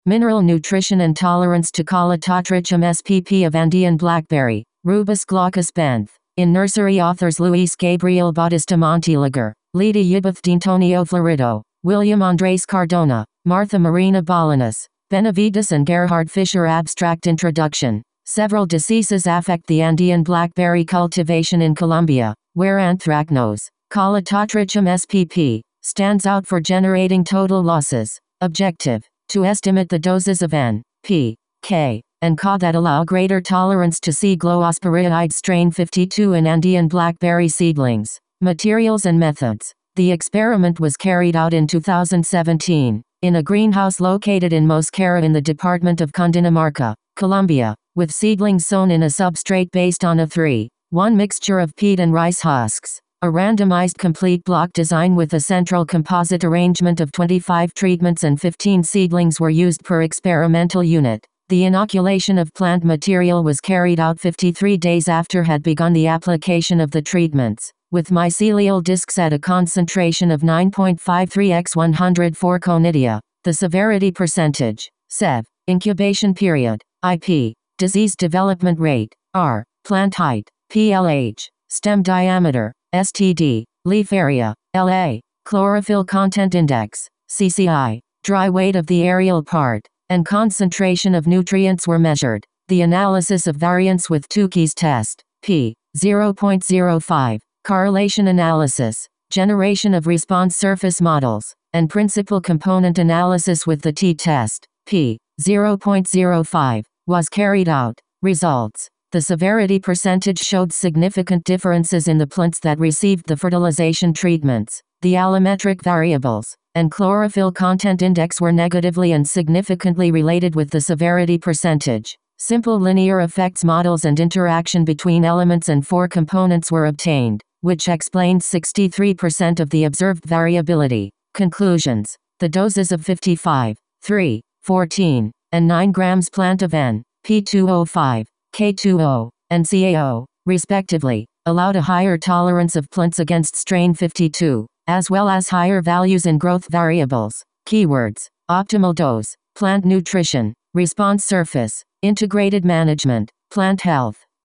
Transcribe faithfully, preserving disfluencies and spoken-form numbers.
Mineral nutrition and tolerance to Calototrichum spp of Andean blackberry, Rubus glaucus benth. In nursery authors Luis Gabriel Bautista Montealegre, Lida Yibuth d'Antonio Florido, William Andres Cardona, Martha Marina Bolanos, Benavides and Gerhard Fischer. Abstract introduction. Several diseases affect the Andean blackberry cultivation in Colombia, where Anthracnose, Calototrichum spp, stands out for generating total losses. Objective: to estimate the doses of N, P, K, and Ca that allow greater tolerance to C. gliosporiaide strain fifty-two in Andean blackberry seedlings. Materials and methods. The experiment was carried out in two thousand seventeen, in a greenhouse located in Mosquera in the department of Cundinamarca, Colombia, with seedlings sown in a substrate based on a three one mixture of peat and rice husks. A randomized complete block design with a central composite arrangement of twenty-five treatments and fifteen seedlings were used per experimental unit. The inoculation of plant material was carried out fifty-three days after had begun the application of the treatments, with mycelial discs at a concentration of nine point five three by one hundred four conidia. The severity percentage, S E V, incubation period, I P, disease development rate, R, plant height, P L H, stem diameter, S T D, leaf area, L A, chlorophyll content index, C C I, dry weight of the aerial part, and concentration of nutrients were measured. The analysis of variance with Tukey's test, P, zero point zero five, correlation analysis, generation of response surface models, and principal component analysis with the t-test, P, zero point zero five, was carried out. Results. The severity percentage showed significant differences in the plants that received the fertilization treatments. The allometric variables and chlorophyll content index were negatively and significantly related with the severity percentage. Simple linear effects models and interaction between elements and four components were obtained, which explained sixty-three percent of the observed variability. Conclusions. The doses of fifty-five, three, fourteen, and nine grams plant of N, P two oh five, K two O, and C A O, respectively, allowed a higher tolerance of plants against strain fifty-two, as well as higher values in growth variables. Keywords: optimal dose, plant nutrition, response surface, integrated management, plant health.